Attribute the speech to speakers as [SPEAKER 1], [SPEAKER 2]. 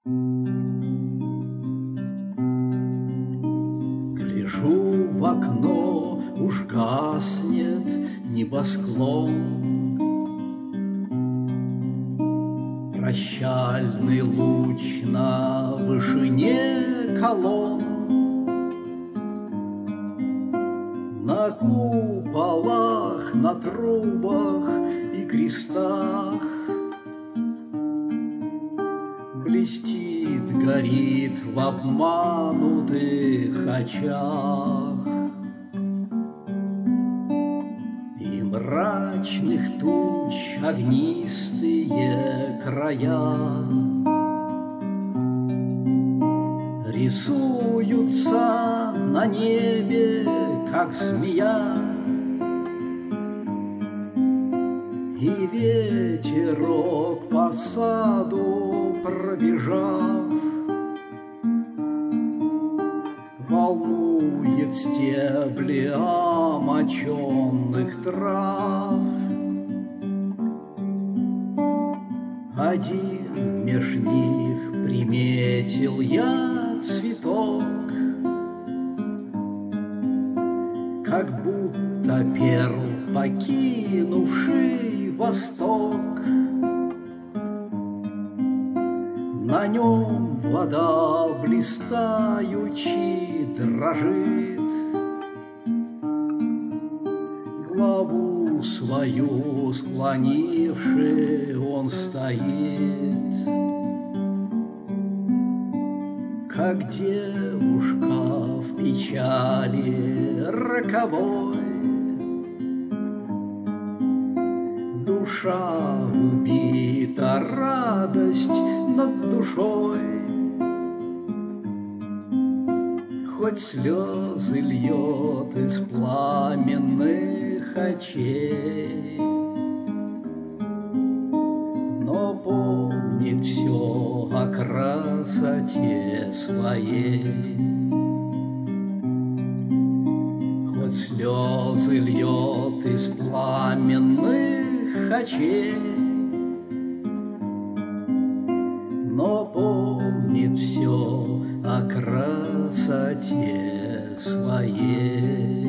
[SPEAKER 1] Гляжу в окно, уж гаснет небосклон. Прощальный луч на вышине колонн. На куполах, на трубах и крестах блестит, горит в обманутых очах. И мрачных туч огнистые края рисуются на небе, как змея. И ветерок по саду пробежав волнует стебли омоченных трав. Один меж них приметил я цветок, как будто перл, покинувший Восток. На нем вода блистаючи дрожит, главу свою склонивши он стоит, как девушка в печали роковой. Душа убита, радость над душой, хоть слезы льет из пламенных очей, но помнит все о красоте своей. Хоть слезы льет из пламенных очей, но помнит все о красоте своей.